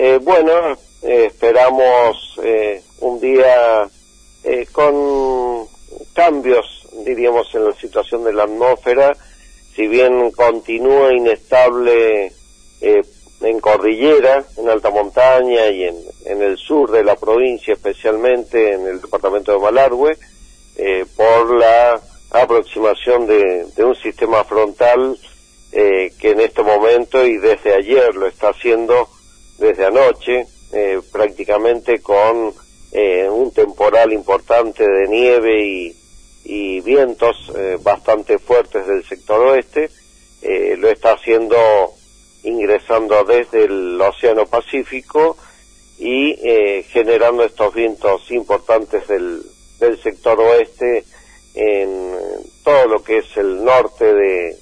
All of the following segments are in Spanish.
Bueno, esperamos un día con cambios, diríamos, en la situación de la atmósfera. Si bien continúa inestable en cordillera, en alta montaña y en el sur de la provincia, especialmente en el departamento de Malargüe, por la aproximación de un sistema frontal que en este momento y desde ayer lo está haciendo desde anoche, prácticamente con un temporal importante de nieve y vientos bastante fuertes del sector oeste. Lo está haciendo ingresando desde el Océano Pacífico y generando estos vientos importantes del sector oeste en todo lo que es el norte de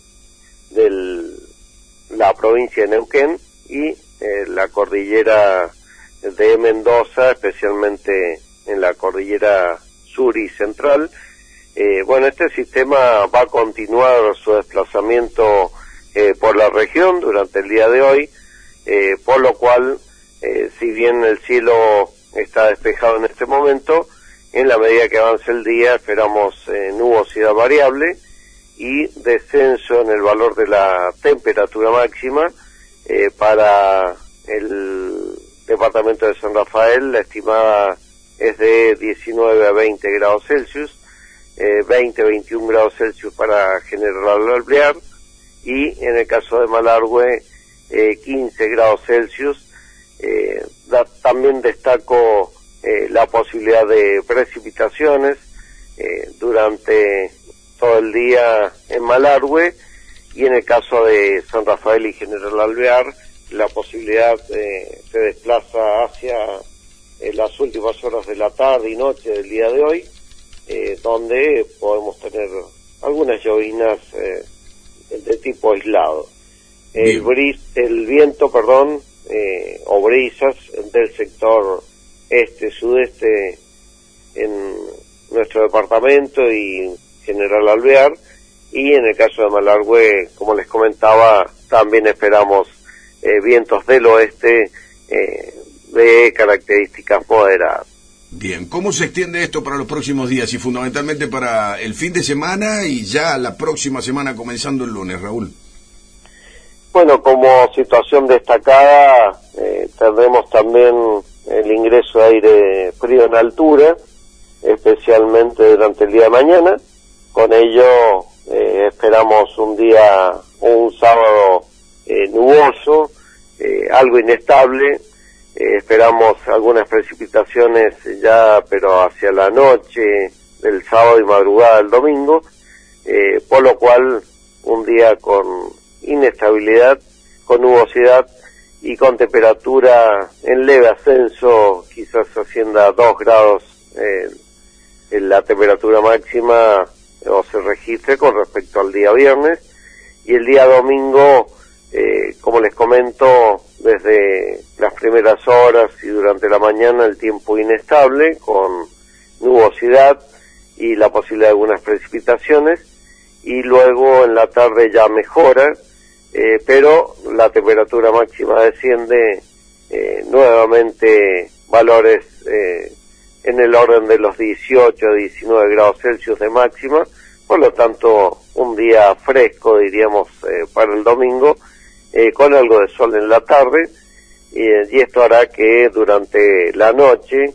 la provincia de Neuquén y la cordillera de Mendoza, especialmente en la cordillera sur y central. Bueno, este sistema va a continuar su desplazamiento por la región durante el día de hoy, por lo cual, si bien el cielo está despejado en este momento, en la medida que avance el día esperamos nubosidad variable y descenso en el valor de la temperatura máxima. Para el departamento de San Rafael la estimada es de 19 a 20 grados Celsius, 20-21 grados Celsius para General Alvear, y en el caso de Malargüe 15 grados Celsius. También destaco la posibilidad de precipitaciones durante todo el día en Malargüe, y en el caso de San Rafael y General Alvear la posibilidad se desplaza hacia las últimas horas de la tarde y noche del día de hoy, donde podemos tener algunas llovinas de tipo aislado. El viento, o brisas del sector este-sudeste en nuestro departamento y General Alvear, y en el caso de Malargüe, como les comentaba, también esperamos vientos del oeste de características moderadas. Bien, ¿cómo se extiende esto para los próximos días y fundamentalmente para el fin de semana y ya la próxima semana comenzando el lunes, Raúl? Bueno, como situación destacada, tendremos también el ingreso de aire frío en altura, especialmente durante el día de mañana. Con ello esperamos un sábado nuboso, algo inestable. Esperamos algunas precipitaciones ya, pero hacia la noche del sábado y madrugada del domingo, por lo cual un día con inestabilidad, con nubosidad y con temperatura en leve ascenso, quizás ascienda 2 grados en la temperatura máxima o se registre con respecto al día viernes. Y el día domingo, como les comento, desde las primeras horas y durante la mañana el tiempo inestable, con nubosidad y la posibilidad de algunas precipitaciones, y luego en la tarde ya mejora, pero la temperatura máxima desciende nuevamente valores en el orden de los 18 a 19 grados Celsius de máxima. Por lo tanto, un día fresco, diríamos, para el domingo, con algo de sol en la tarde, y esto hará que durante la noche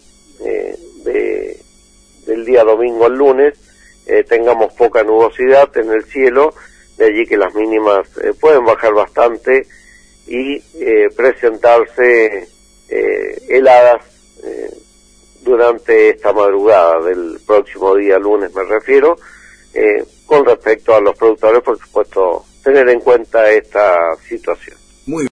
del día domingo al lunes tengamos poca nubosidad en el cielo, de allí que las mínimas pueden bajar bastante y presentarse heladas durante esta madrugada del próximo día lunes, me refiero. Con respecto a los productores, por supuesto, tener en cuenta esta situación. Muy